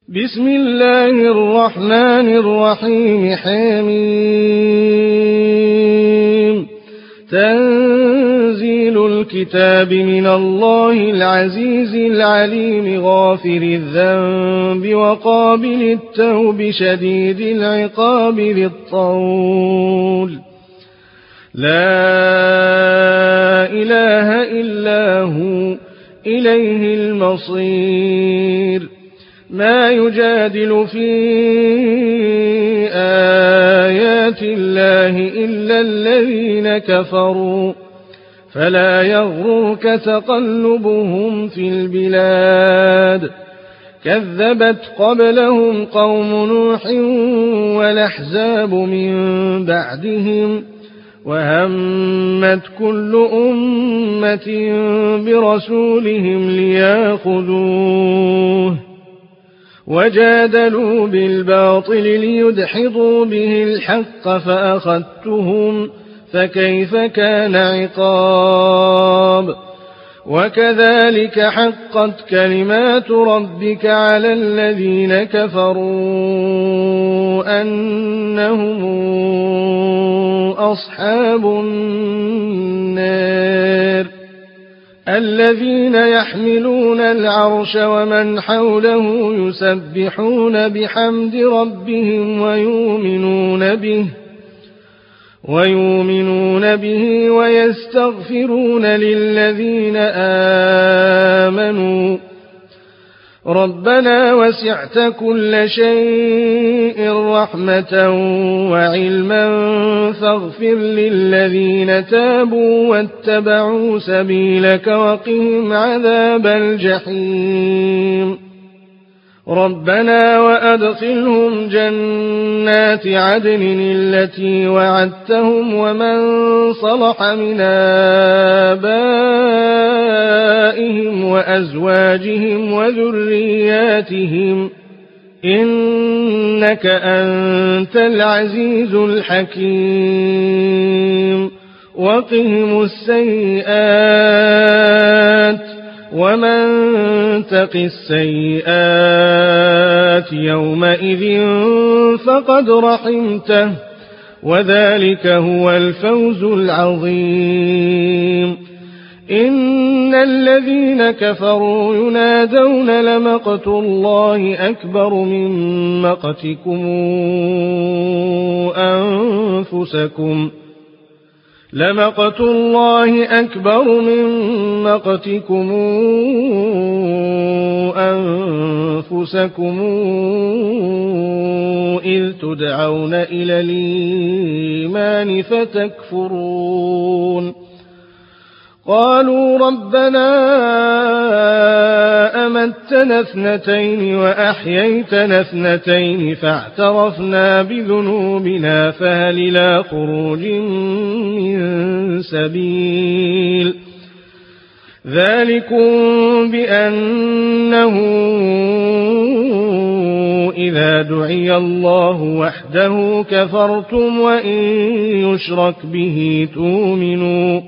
بسم الله الرحمن الرحيم. حميم. تنزيل الكتاب من الله العزيز العليم غافر الذنب وقابل التوب شديد العقاب ذي الطول لا إله إلا هو إليه المصير. ما يجادل في آيات الله إلا الذين كفروا فلا يغرك تقلبهم في البلاد. كذبت قبلهم قوم نوح والأحزاب من بعدهم وهمت كل أمة برسولهم ليأخذوه وجادلوا بالباطل ليدحضوا به الحق فأخذتهم فكيف كان عقاب. وكذلك حقت كلمات ربك على الذين كفروا أنهم أصحاب النار الذين يحملون العرش ومن حوله يسبحون بحمد ربهم ويؤمنون به ويستغفرون للذين آمنوا ربنا وسعت كل شيء رحمة وعلما فاغفر للذين تابوا واتبعوا سبيلك وقهم عذاب الجحيم. ربنا وأدخلهم جنات عدن التي وعدتهم ومن صلح من آبائهم وأزواجهم وذرياتهم إنك أنت العزيز الحكيم. وقهم السيئات ومن تق السيئات يومئذ فقد رحمته وذلك هو الفوز العظيم. إن الذين كفروا ينادون لمقت الله أكبر من مقتكم أنفسكم لمقت الله أكبر من مقتكم أنفسكم إذ تدعون إلى الإيمان فتكفرون. قالوا ربنا أمتنا اثنتين وأحييتنا اثنتين فاعترفنا بذنوبنا فهل إلى خروج من سبيل. ذلكم بأنه إذا دعي الله وحده كفرتم وإن يشرك به تؤمنوا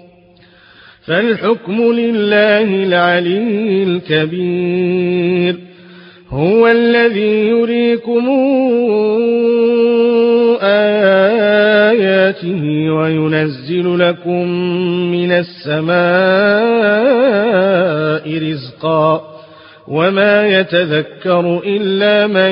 فالحكم لله العلي الكبير. هو الذي يريكم آياته وينزل لكم من السماء رزقا وما يتذكر إلا من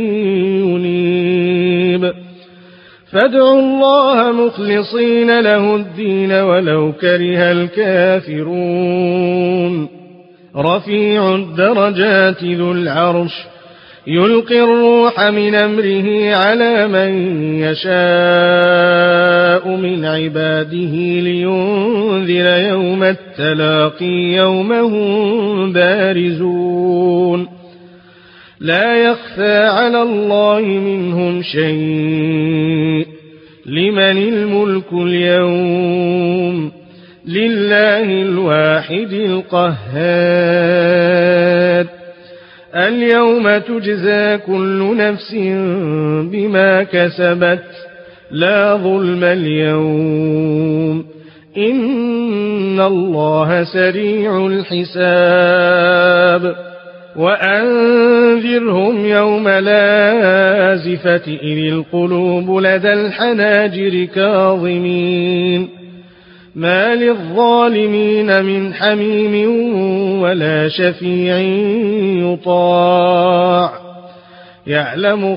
ينيب. فادعوا الله مخلصين له الدين ولو كره الكافرون. رفيع الدرجات ذو العرش يلقي الروح من أمره على من يشاء من عباده لينذر يوم التلاقي يوم هم بارزون لا يخفى على الله منهم شيء. لمن الملك اليوم لله الواحد القهار. اليوم تجزى كل نفس بما كسبت لا ظلم اليوم إن الله سريع الحساب وأنذرهم يوم لازفة إذ القلوب لدى الحناجر كاظمين ما للظالمين من حميم ولا شفيع يطاع يعلم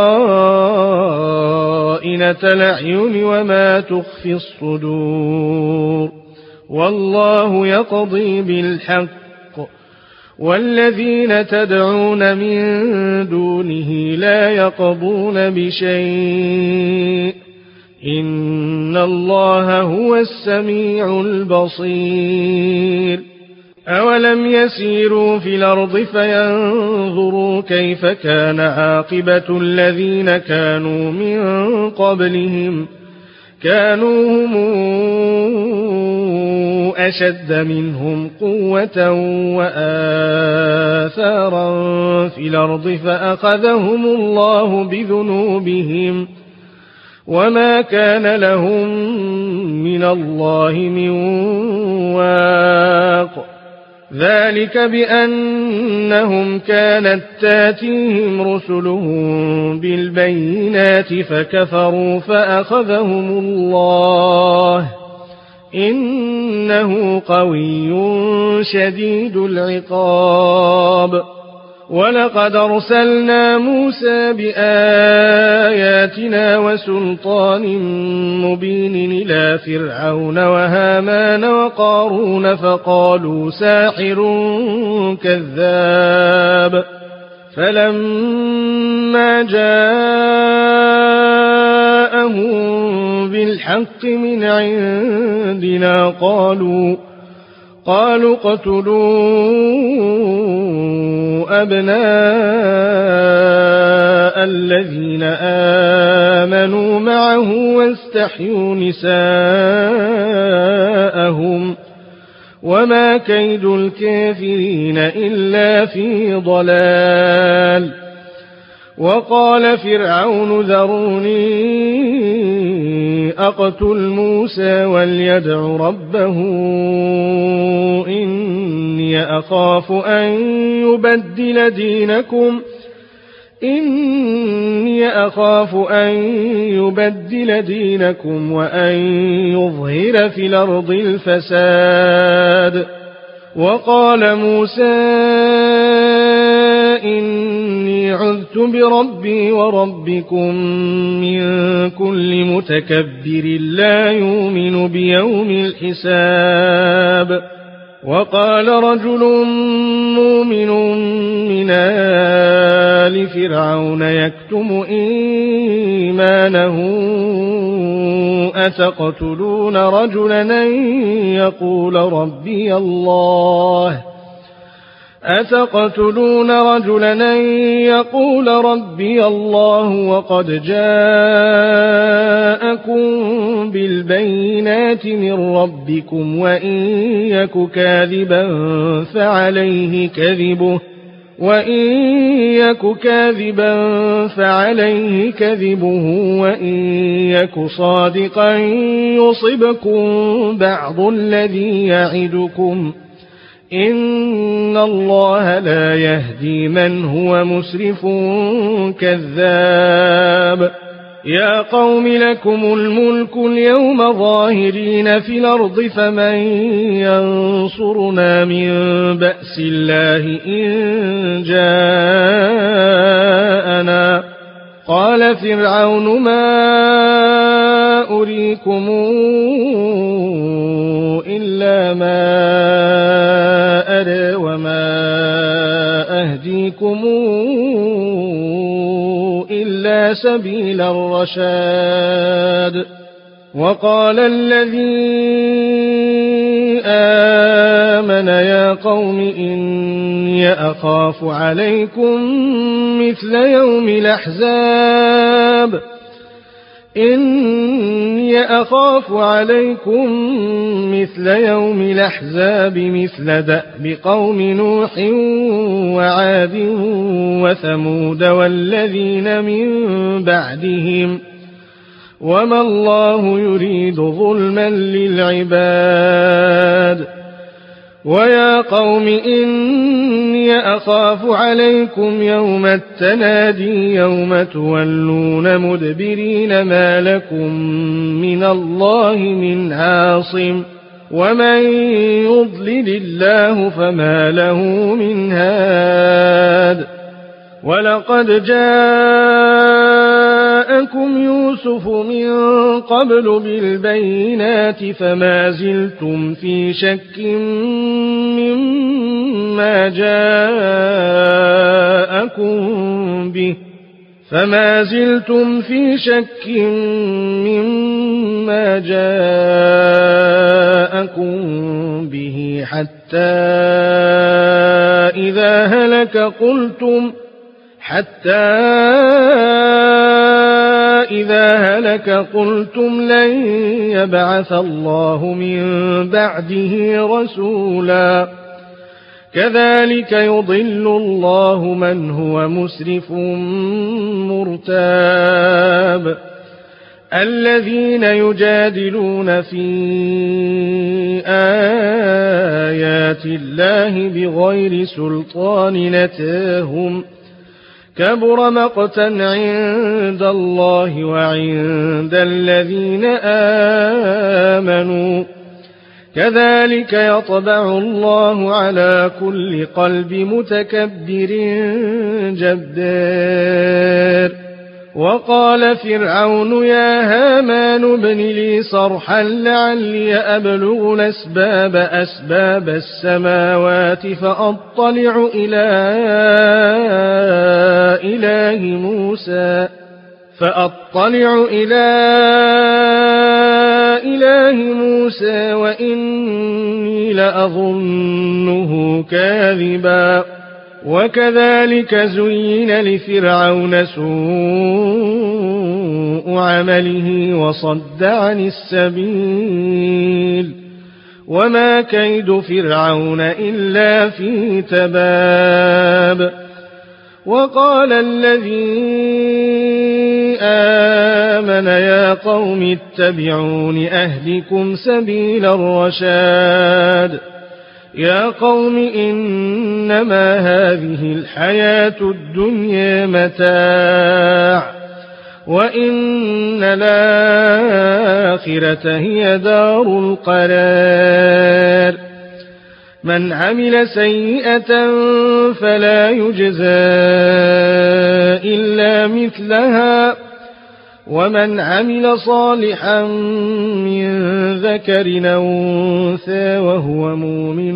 خائنة الأعين وما تخفي الصدور والله يقضي بالحق والذين تدعون من دونه لا يقضون بشيء إن الله هو السميع البصير أولم يسيروا في الأرض فينظروا كيف كان عاقبة الذين كانوا من قبلهم كانوا هم أشد منهم قوة وآثارا في الأرض فأخذهم الله بذنوبهم وما كان لهم من الله من واق ذلك بأنهم كانت تاتيهم رسلهم بالبينات فكفروا فأخذهم الله إنه قوي شديد العقاب ولقد أرسلنا موسى بآياتنا وسلطان مبين إلى فرعون وهامان وقارون فقالوا ساحر كذاب فلما جاءهم بالحق من عندنا قالوا اقتلوا أبناء الذين آمنوا معه واستحيوا نساءهم وما كيد الكافرين إلا في ضلال وقال فرعون ذروني أقتل موسى وليدع ربه إني أخاف أن يبدل دينكم وأن يظهر في الأرض الفساد وقال موسى إني عذت بربي وربكم من كل متكبر لا يؤمن بيوم الحساب وقال رجل مؤمن من آل فرعون يكتم إيمانه أتقتلون رجلا يقول ربي الله وقد جاءكم بالبينات من ربكم وإن يك كاذبا فعليه كذبه وإن يك صادقا يصبكم بعض الذي يعدكم إن الله لا يهدي من هو مسرف كذاب يا قوم لكم الملك اليوم ظاهرين في الأرض فمن ينصرنا من بأس الله إن جاءنا قال فرعون ما أريكم إلا ما أرى وما أهديكم إلا سبيل الرشاد وقال الذي آمن يا قوم إني أخاف عليكم مثل يوم الأحزاب مثل دأب قوم نوح وعاد وثمود والذين من بعدهم وما الله يريد ظلما للعباد ويا قوم إني أخاف عليكم يوم التنادي يوم تولون مدبرين ما لكم من الله من عاصم ومن يضلل الله فما له من هاد ولقد جاءكم يوسف من قبل بالبينات فما زلتم في شك مما جاءكم به حتى إذا هلك قلتم لن يبعث الله من بعده رسولا كذلك يضل الله من هو مسرف مرتاب الذين يجادلون في آيات الله بغير سلطان نتاهم كبر مقتا عند الله وعند الذين آمنوا كذلك يطبع الله على كل قلب متكبر جبار وقال فرعون يا هامان ابن لي صرحا لعلي أبلغ أسباب السماوات فأطلع إلى إله موسى وإني لأظنه كاذبا وكذلك زين لفرعون سوء عمله وصد عن السبيل وما كيد فرعون إلا في تباب وقال الذي آمن يا قوم اتبعون أهلكم سبيل الرشاد يا قوم إنما هذه الحياة الدنيا متاع وإن الآخرة هي دار القرار من عمل سيئة فلا يجزى إلا مثلها ومن عمل صالحا من ذكر أو أنثى وهو مؤمن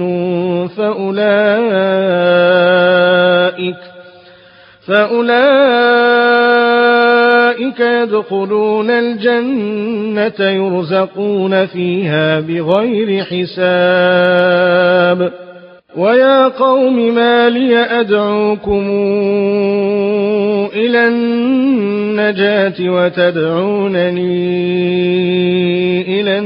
فأولئك يدخلون الجنة يرزقون فيها بغير حساب ويا قوم ما لي أدعوكم إلى النجاة وتدعونني إلى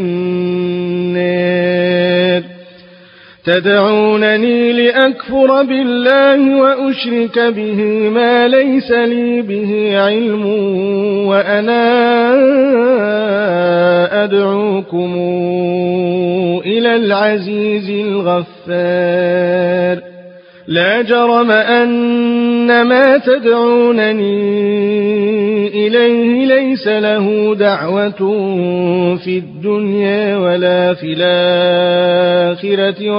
النار تدعونني لأكفر بالله وأشرك به ما ليس لي به علم وأنا أدعوكم إلى العزيز الغفار لا جرم أن ما تدعونني إليه ليس له دعوة في الدنيا ولا في الآخرة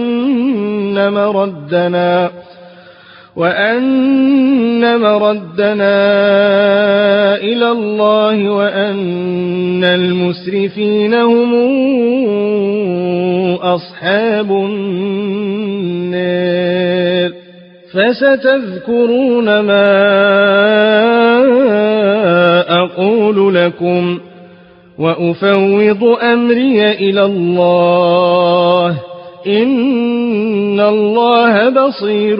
وأن مردنا إلى الله وأن المسرفين هم أصحاب النار فستذكرون ما أقول لكم وأفوض أمري إلى الله إن الله بصير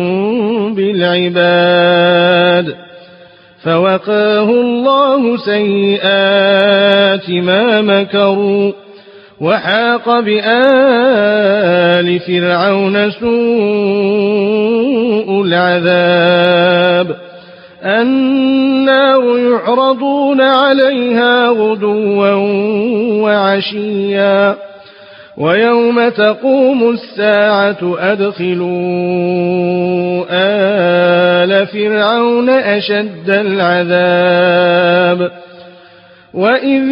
بالعباد فوقاه الله سيئات ما مكروا وحاق بآل فرعون سوء العذاب النار يعرضون عليها غدوا وعشيا ويوم تقوم الساعة أدخلوا آل فرعون أشد العذاب وإذ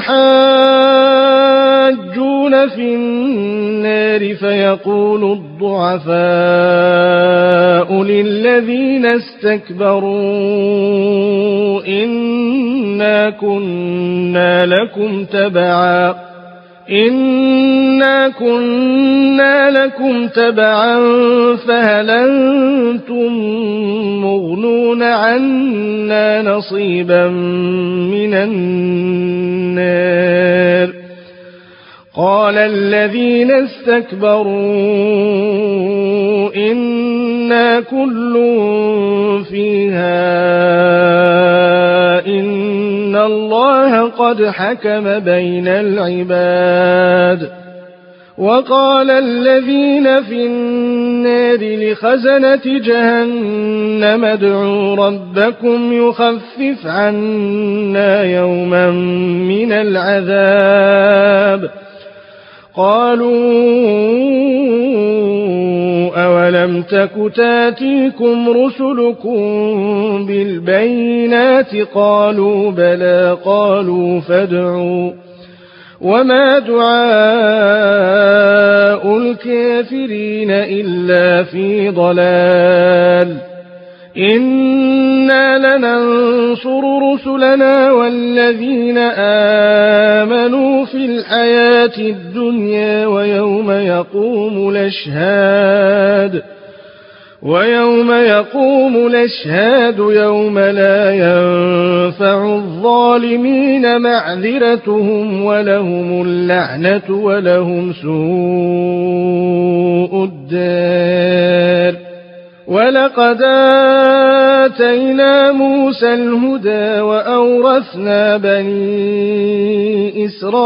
يتحاجون في النار فيقول الضعفاء للذين استكبروا إنا كنا لكم تبعا فهل أنتم مغنون عنا نصيبا من النار قال الذين استكبروا إنا كل فيها إن الله قد حكم بين العباد وقال الذين في النار لخزنة جهنم ادعوا ربكم يخفف عنا يوما من العذاب قالوا أولم تك تاتيكم رسلكم بالبينات قالوا بلى قالوا فادعوا وما دعاء الكافرين إلا في ضلال إنا لننصر رسلنا والذين آمنوا في الحياة الدنيا ويوم يقوم الأشهاد يوم لا ينفع الظالمين معذرتهم ولهم اللعنة ولهم سوء الدار ولقد آتينا موسى الهدى وأورثنا بني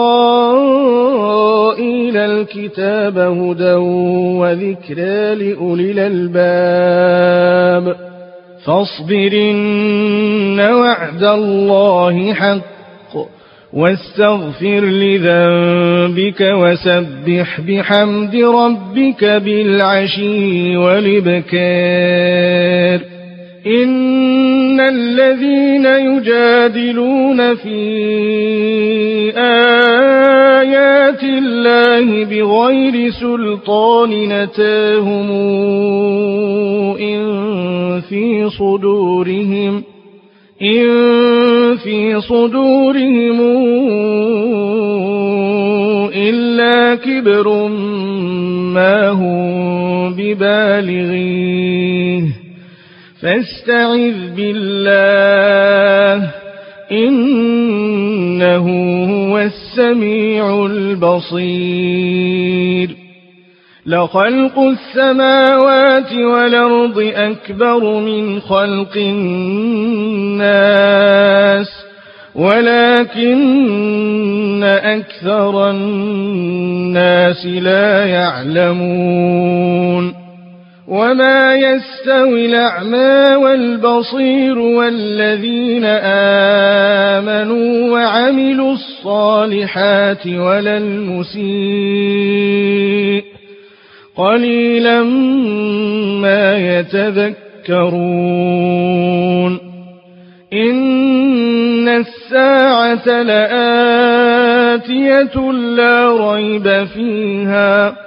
إسرائيل الكتاب هدى وذكرى لأولي الألباب فاصبر إن وعد الله حق واستغفر لذنبك وسبح بحمد ربك بالعشي والإبكار إن الذين يجادلون في آيات الله بغير سلطان أتاهم إن في صدورهم إلا كبر ما هم ببالغيه فاستعذ بالله إنه هو السميع البصير لخلق السماوات والأرض أكبر من خلق الناس ولكن أكثر الناس لا يعلمون وما يستوي الأعمى والبصير والذين آمنوا وعملوا الصالحات ولا المسيء قليلا ما يتذكرون إن الساعة لآتية لا ريب فيها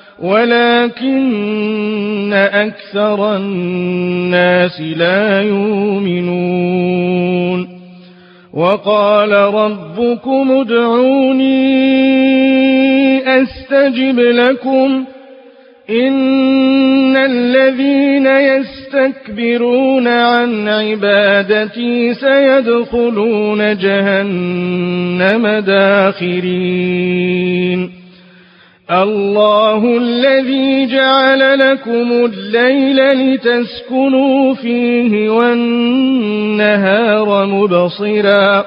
ولكن أكثر الناس لا يؤمنون وقال ربكم ادعوني أستجب لكم إن الذين يستكبرون عن عبادتي سيدخلون جهنم داخرين الله الذي جعل لكم الليل لتسكنوا فيه والنهار مبصرا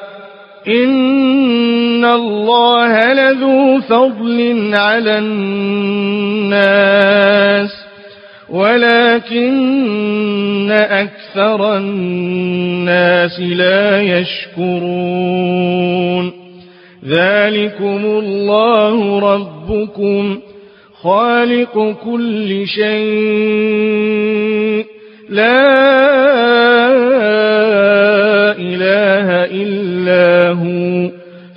إن الله لذو فضل على الناس ولكن أكثر الناس لا يشكرون ذلكم الله ربكم خالق كل شيء لا إله إلا هو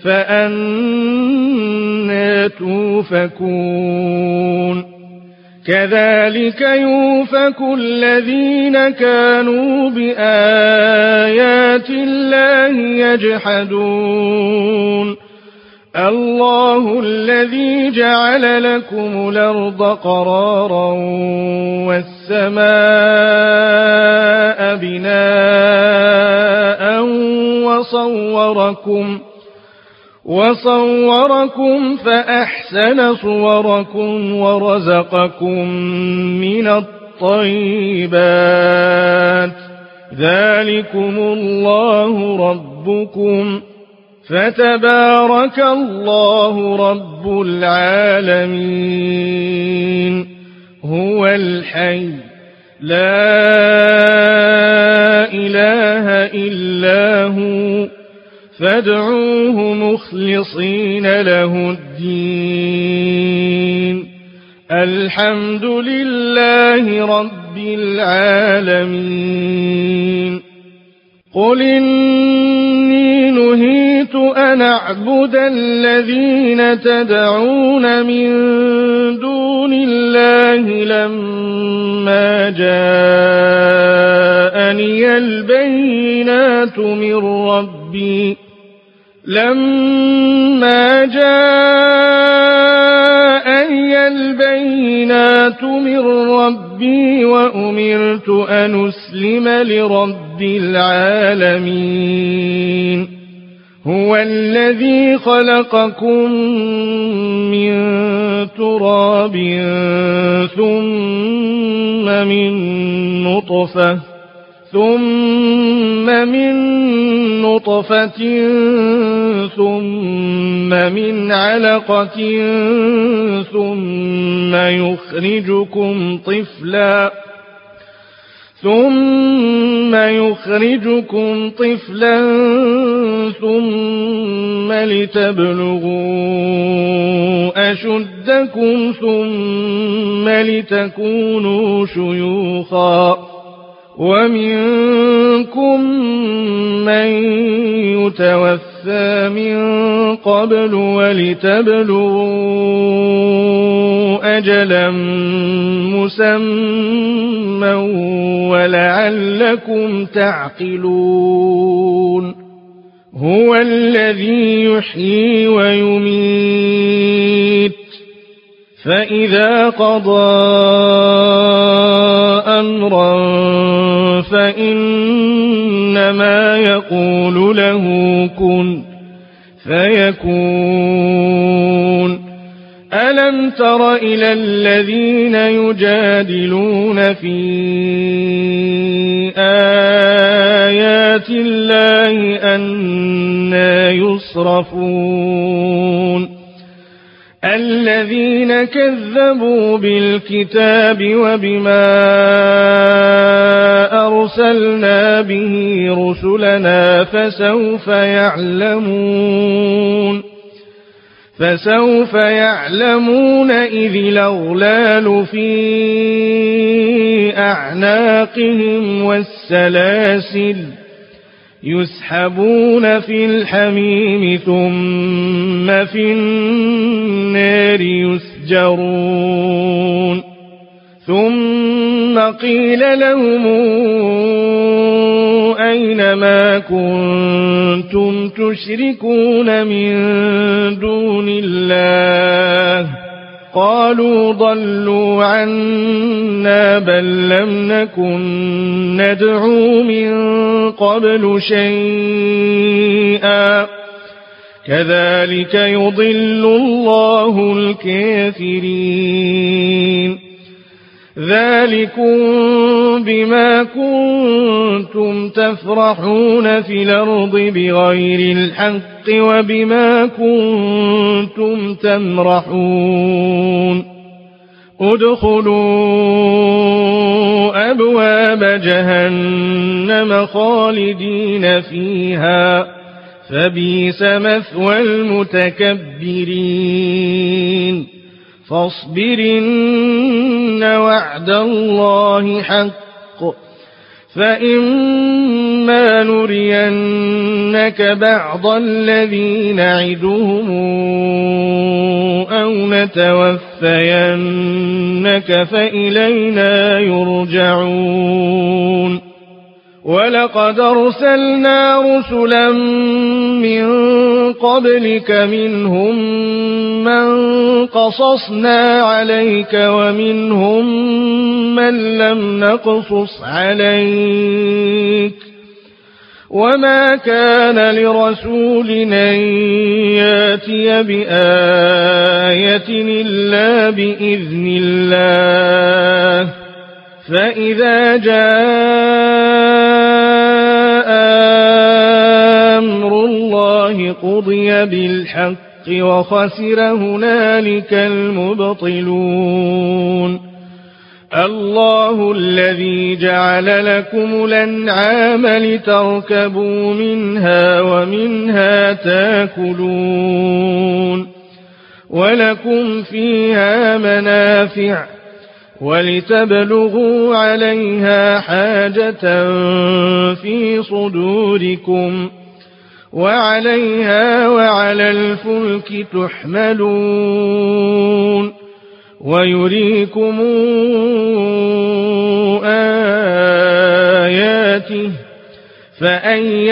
فأنى توفكون كذلك يؤفك الذين كانوا بآيات الله يجحدون الله الذي جعل لكم الأرض قرارا والسماء بناء وصوركم فأحسن صوركم ورزقكم من الطيبات ذلكم الله ربكم فتبارك الله رب العالمين هو الحي لا إله إلا هو فادعوه مخلصين له الدين الحمد لله رب العالمين قل إني نهيت أن أعبد الذين تدعون من دون الله لما جاءني البينات من ربي وأمرت أن أسلم لرب العالمين هو الذي خلقكم من تراب ثم من نطفة ثم من علقة ثم يخرجكم طفلا ثم لتبلغوا أشدكم ثم لتكونوا شيوخا ومنكم من يتوفى من قبل ولتبلغوا أجلا مسمى ولعلكم تعقلون هو الذي يحيي ويميت فإذا قضى أمرا فإنما يقول له كن فيكون ألم تر إلى الذين يجادلون في آيات الله أنى يصرفون الذين كذبوا بالكتاب وبما أرسلنا به رسلنا فسوف يعلمون إذ الأغلال في أعناقهم والسلاسل يسحبون في الحميم ثم في النار يسجرون ثم قيل لهم أين ما كنتم تشركون من دون الله قالوا ضلوا عنا بل لم نكن ندعو من قبل شيئا كذلك يضل الله الكافرين ذلكم بما كنتم تفرحون في الأرض بغير الحق وبما كنتم تمرحون ادخلوا أبواب جهنم خالدين فيها فبئس مثوى المتكبرين فاصبر إن وعد الله حق فإما نرينك بعض الذي نعدهم أو نتوفينك فإلينا يرجعون ولقد أرسلنا رسلا من قبلك منهم من قصصنا عليك ومنهم من لم نقصص عليك وما كان لرسول أن يأتي بآية إلا بإذن الله فإذا جاء أمر الله قضي بالحق وخسر هنالك المبطلون الله الذي جعل لكم الأنعام لتركبوا منها ومنها تاكلون ولكم فيها منافع ولتبلغوا عليها حاجة في صدوركم وعليها وعلى الفلك تحملون ويريكم آياته فأي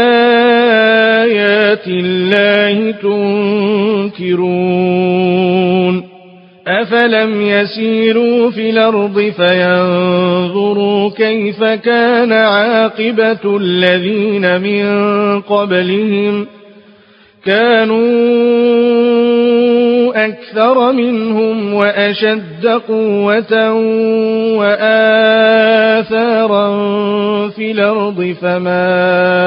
آيات الله تنكرون أفلم يسيروا في الأرض فينظروا كيف كان عاقبة الذين من قبلهم كانوا أكثر منهم وأشد قوة وآثارا في الأرض فما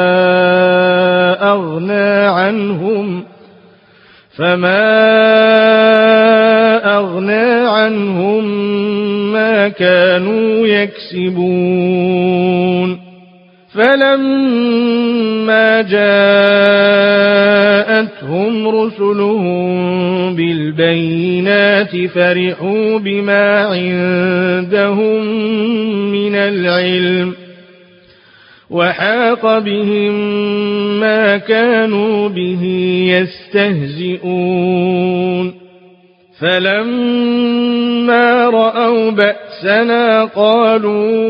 أغنى عنهم ما كانوا يكسبون فلما جاءتهم رسلهم بالبينات فرحوا بما عندهم من العلم وحاق بهم ما كانوا به يستهزئون فلما رأوا بأسنا قالوا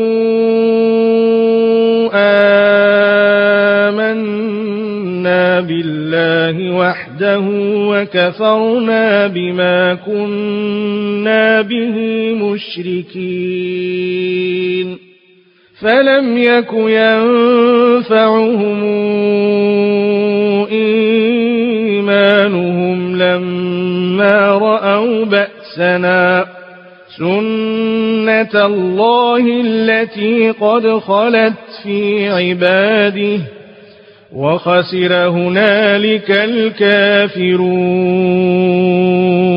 آمنا بالله وحده وكفرنا بما كنا به مشركين فلم يك ينفعهم إيمانهم لما رأوا بأسنا سنة الله التي قد خلت في عباده وخسر هنالك الكافرون